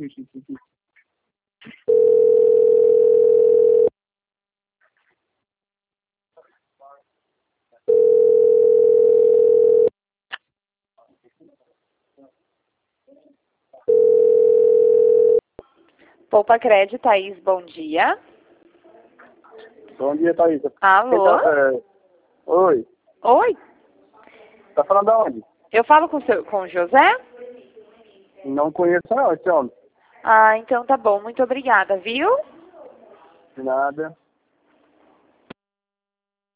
Poupa Crédito, Thaís, bom dia. Bom dia, Thaís. Alô? Oi. Oi? Tá falando de onde? Eu falo com o José? Não conheço não, esse homem. Ah, então tá bom. Muito obrigada, viu? De nada.